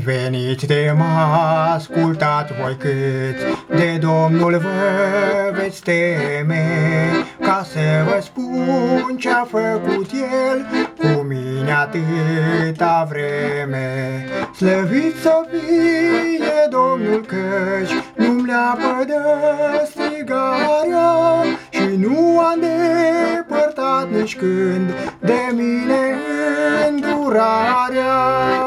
Veniți de mă ascultați voi câți, de Domnul vă veți teme, ca să vă spun ce-a făcut El cu mine atâta vreme. Slăvit să fie Domnul, căci nu-mi leapă de strigarea și nu a îndepărtat nici când de mine îndurarea.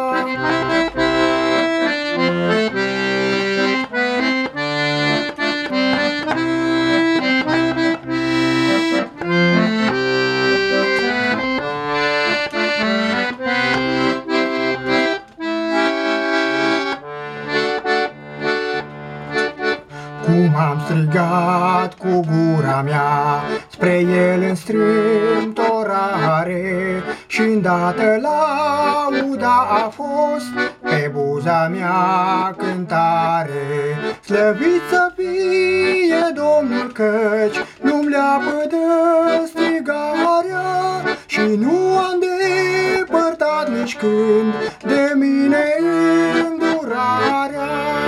Cum am strigat cu gura mea spre El în strâmtorare, și îndată lauda a fost pe buza mea cântare. Slăvit să fie Domnul, căci nu-mi leapă de strigarea și nu a îndepărtat nici când de mine îndurarea.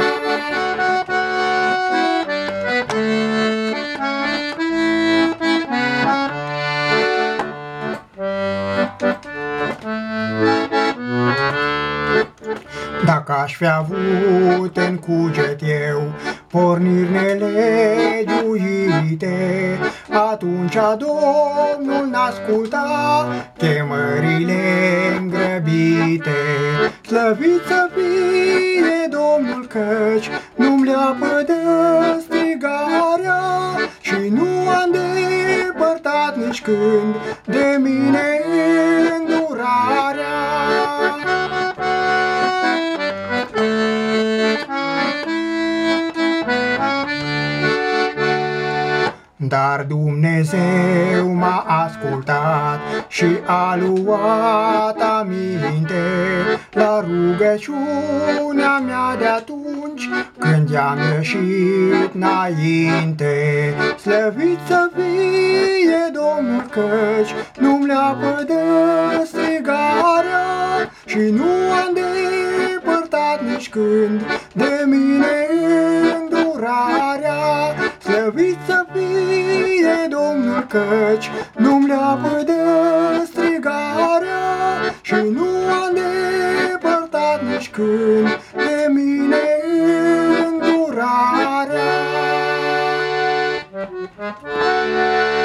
Dacă aș fi avut în cuget eu porniri nelegiuite, atunci Domnul n-asculta chemările îngrăbite. Slăvit să fie Domnul, căci nu-mi leapă de strigarea și nu a îndepărtat nici când de mine îndurarea. Dar Dumnezeu m-a ascultat și a luat aminte la rugăciunea mea de atunci, când i-am ieșit înainte. Slăvit să fie Domnul, căci nu-mi leapă de strigarea și nu a îndepărtat nici când de mine îndurarea. Slăvit să fie Domnul, căci nu-mi leapă de strigarea și nu a îndepărtat nici când de mine îndurarea.